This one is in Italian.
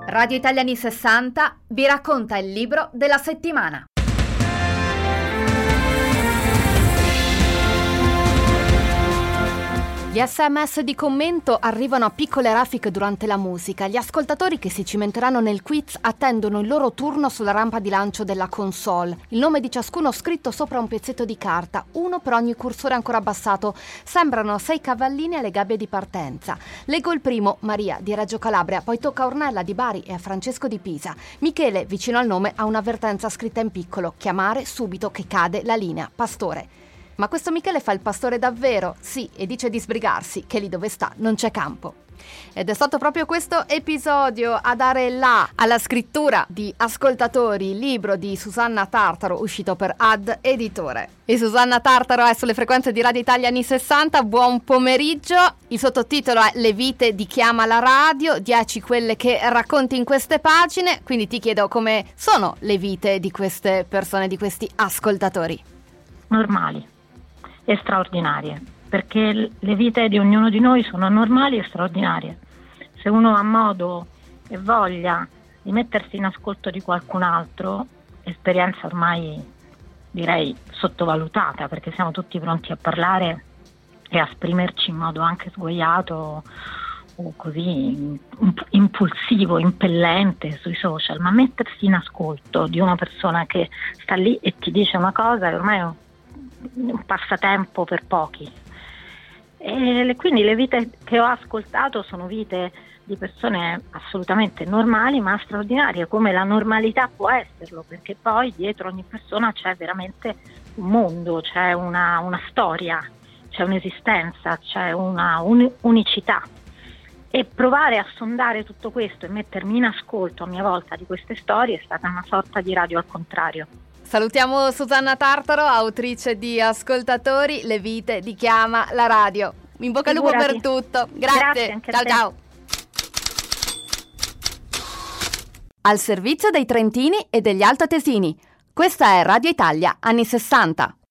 Radio Italia anni 60 vi racconta il libro della settimana. Gli SMS di commento arrivano a piccole raffiche durante la musica. Gli ascoltatori che si cimenteranno nel quiz attendono il loro turno sulla rampa di lancio della console. Il nome di ciascuno scritto sopra un pezzetto di carta, uno per ogni cursore ancora abbassato. Sembrano 6 cavallini alle gabbie di partenza. Leggo il primo, Maria di Reggio Calabria, poi tocca a Ornella di Bari e a Francesco di Pisa. Michele, vicino al nome, ha un'avvertenza scritta in piccolo: chiamare subito che cade la linea. Pastore. Ma questo Michele fa il pastore davvero? Sì, e dice di sbrigarsi, che lì dove sta non c'è campo. Ed è stato proprio questo episodio a dare là alla scrittura di Ascoltatori, libro di Susanna Tartaro, uscito per Ad Editore. E Susanna Tartaro è sulle frequenze di Radio Italia anni 60, buon pomeriggio. Il sottotitolo è Le vite di chi ama la radio, 10 quelle che racconti in queste pagine, quindi ti chiedo come sono le vite di queste persone, di questi ascoltatori. Normali e straordinarie, perché le vite di ognuno di noi sono normali e straordinarie. Se uno ha modo e voglia di mettersi in ascolto di qualcun altro, esperienza ormai direi sottovalutata, perché siamo tutti pronti a parlare e a esprimerci in modo anche sguaiato o così impulsivo, impellente sui social, ma mettersi in ascolto di una persona che sta lì e ti dice una cosa che ormai è un passatempo per pochi. E quindi le vite che ho ascoltato sono vite di persone assolutamente normali ma straordinarie, come la normalità può esserlo, perché poi dietro ogni persona c'è veramente un mondo, c'è una storia, c'è un'esistenza, c'è una unicità. E provare a sondare tutto questo e mettermi in ascolto a mia volta di queste storie è stata una sorta di radio al contrario. Salutiamo Susanna Tartaro, autrice di Ascoltatori, le vite di chi ama la radio. In bocca al lupo per tutto. Grazie anche ciao a te. Ciao. Al servizio dei trentini e degli altoatesini. Questa è Radio Italia anni 60.